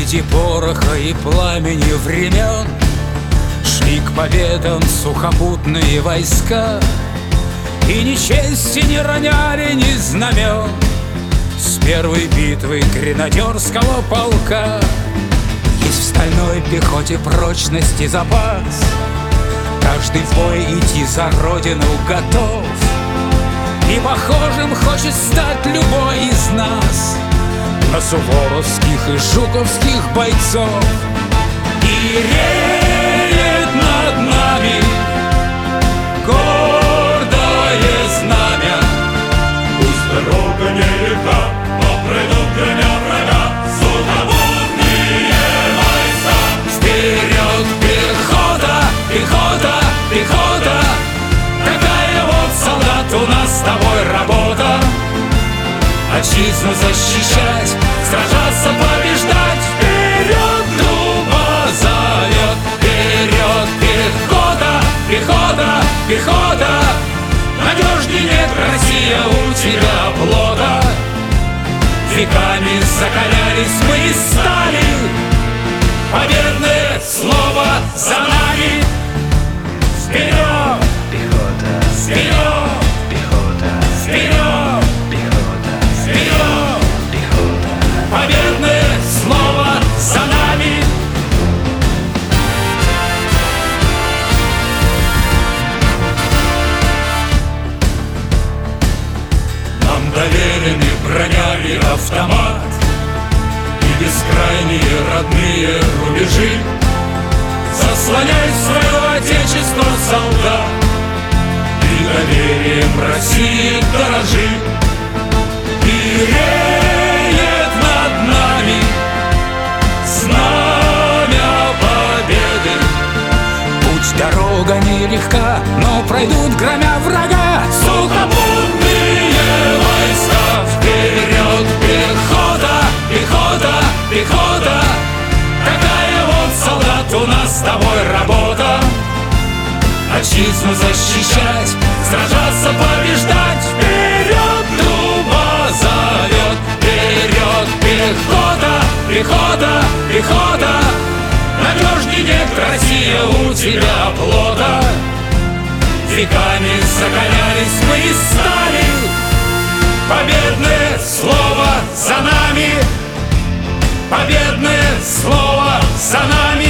Среди пороха и пламени времен шли к победам сухопутные войска, и ни чести не роняли, ни знамен с первой битвы гренадерского полка. Есть в стальной пехоте прочность и запас, каждый в бой идти за родину готов, и похожим хочет стать любой из нас на суворовских и жуковских бойцов. И реет над нами гордое знамя. Пусть дорога нелегка, но пройдут громя врага сухопутные войска. Вперед, пехота, пехота, пехота! Такая вот, солдат, у нас с тобой работа. Отчизну защищать, сражаться, побеждать. Вперед, дума зовет. Вперед, пехота, пехота, пехота! Надежней нет, Россия, у тебя плота. Веками закалялись мы и стали, победное слово за нами. Вперед! Пехота, Вперед! пехота, Вперед! пехота, Вперед! пехота. Победное слово за нами! Нам доверены броня и автомат, и бескрайние родные рубежи. Заслоняй свое отечество, солдат, и доверием России дорожи. И реет над нами знамя победы. Путь, дорога нелегка, но пройдут, громя врага, сухопутные войска. Вперед, пехота, пехота, пехота! Такая вот, солдат, у нас с тобой работа. Отчизну защищать, сражаться, побеждать. Вперед, дума зовет. Вперед, пехота, пехота, пехота! Надежней нет, Россия, у тебя плота. Веками закалялись мы и стали, победное слово за нами. Победное слово за нами.